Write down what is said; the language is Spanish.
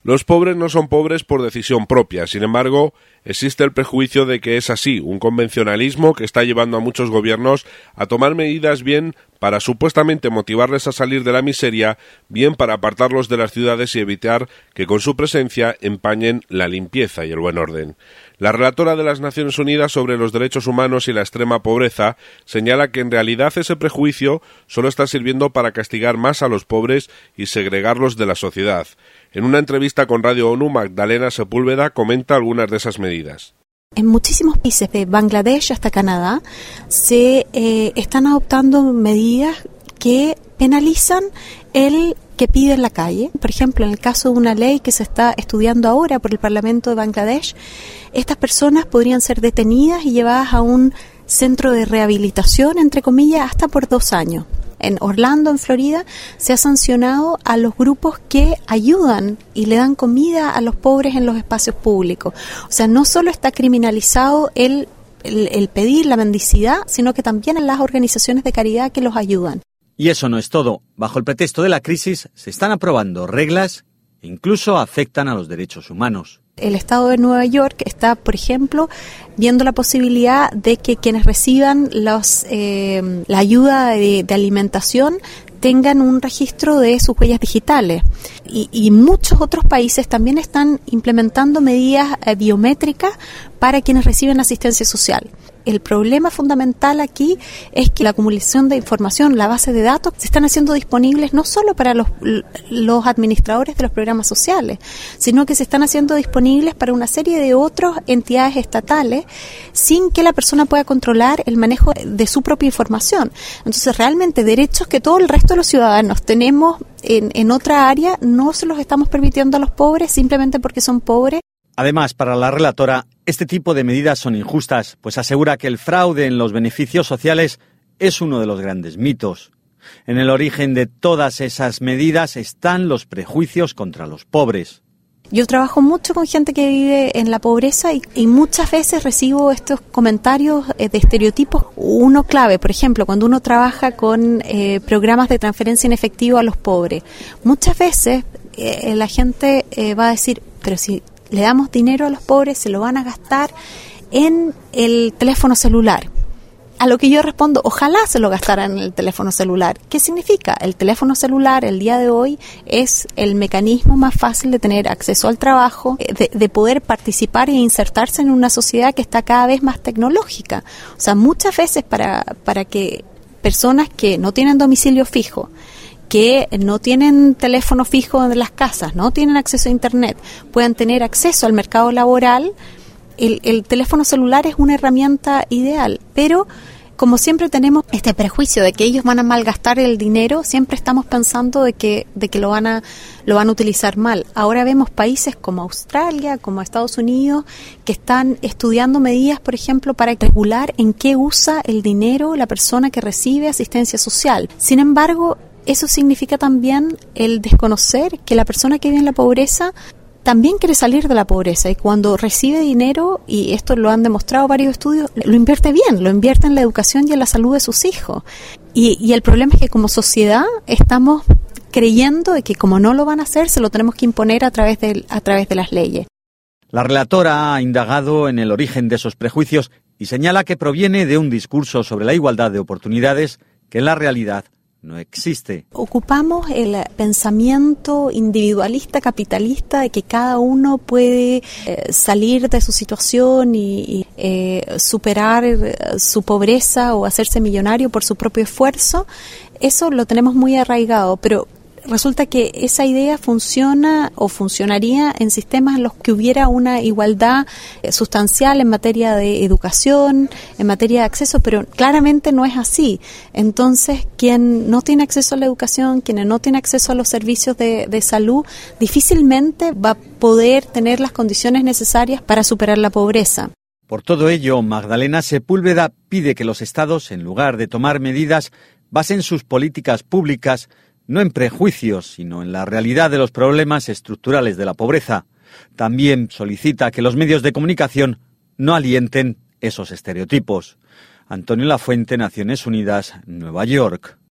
Los pobres no son pobres por decisión propia, sin embargo, existe el prejuicio de que es así, un convencionalismo que está llevando a muchos gobiernos a tomar medidas bien para supuestamente motivarles a salir de la miseria, bien para apartarlos de las ciudades y evitar que con su presencia empañen la limpieza y el buen orden. La relatora de las Naciones Unidas sobre los derechos humanos y la extrema pobreza señala que en realidad ese prejuicio solo está sirviendo para castigar más a los pobres y segregarlos de la sociedad. En una entrevista con Radio ONU, Magdalena Sepúlveda comenta algunas de esas medidas. En muchísimos países, de Bangladesh hasta Canadá, se están adoptando medidas que penalizan el que pide en la calle. Por ejemplo, en el caso de una ley que se está estudiando ahora por el Parlamento de Bangladesh, estas personas podrían ser detenidas y llevadas a un centro de rehabilitación, entre comillas, hasta por 2 años. En Orlando, en Florida, se ha sancionado a los grupos que ayudan y le dan comida a los pobres en los espacios públicos. O sea, no solo está criminalizado el pedir la mendicidad, sino que también en las organizaciones de caridad que los ayudan. Y eso no es todo. Bajo el pretexto de la crisis, se están aprobando reglas que incluso afectan a los derechos humanos. El Estado de Nueva York está, por ejemplo, viendo la posibilidad de que quienes reciban la ayuda de alimentación tengan un registro de sus huellas digitales. Y muchos otros países también están implementando medidas biométricas para quienes reciben asistencia social. El problema fundamental aquí es que la acumulación de información, la base de datos, se están haciendo disponibles no solo para los administradores de los programas sociales, sino que se están haciendo disponibles para una serie de otras entidades estatales sin que la persona pueda controlar el manejo de su propia información. Entonces, realmente derechos que todo el resto de los ciudadanos tenemos en otra área no se los estamos permitiendo a los pobres simplemente porque son pobres. Además, para la relatora, este tipo de medidas son injustas, pues asegura que el fraude en los beneficios sociales es uno de los grandes mitos. En el origen de todas esas medidas están los prejuicios contra los pobres. Yo trabajo mucho con gente que vive en la pobreza y muchas veces recibo estos comentarios de estereotipos. Uno clave, por ejemplo, cuando uno trabaja con programas de transferencia en efectivo a los pobres, muchas veces la gente va a decir, pero si le damos dinero a los pobres, se lo van a gastar en el teléfono celular. A lo que yo respondo, ojalá se lo gastaran en el teléfono celular. ¿Qué significa? El teléfono celular, el día de hoy, es el mecanismo más fácil de tener acceso al trabajo, de poder participar e insertarse en una sociedad que está cada vez más tecnológica. O sea, muchas veces para que personas que no tienen domicilio fijo, que no tienen teléfono fijo en las casas, no tienen acceso a Internet, puedan tener acceso al mercado laboral, el teléfono celular es una herramienta ideal. Pero como siempre tenemos este prejuicio de que ellos van a malgastar el dinero, siempre estamos pensando de que lo van a utilizar mal. Ahora vemos países como Australia, como Estados Unidos, que están estudiando medidas, por ejemplo, para regular en qué usa el dinero la persona que recibe asistencia social. Sin embargo, eso significa también el desconocer que la persona que vive en la pobreza también quiere salir de la pobreza, y cuando recibe dinero, y esto lo han demostrado varios estudios, lo invierte bien, lo invierte en la educación y en la salud de sus hijos. Y el problema es que como sociedad estamos creyendo de que como no lo van a hacer, se lo tenemos que imponer a través de las leyes. La relatora ha indagado en el origen de esos prejuicios y señala que proviene de un discurso sobre la igualdad de oportunidades que en la realidad no existe. Ocupamos el pensamiento individualista, capitalista, de que cada uno puede salir de su situación y superar su pobreza o hacerse millonario por su propio esfuerzo. Eso lo tenemos muy arraigado, pero resulta que esa idea funciona o funcionaría en sistemas en los que hubiera una igualdad sustancial en materia de educación, en materia de acceso, pero claramente no es así. Entonces, quien no tiene acceso a la educación, quien no tiene acceso a los servicios de salud, difícilmente va a poder tener las condiciones necesarias para superar la pobreza. Por todo ello, Magdalena Sepúlveda pide que los estados, en lugar de tomar medidas, basen sus políticas públicas no en prejuicios, sino en la realidad de los problemas estructurales de la pobreza. También solicita que los medios de comunicación no alienten esos estereotipos. Antonio Lafuente, Naciones Unidas, Nueva York.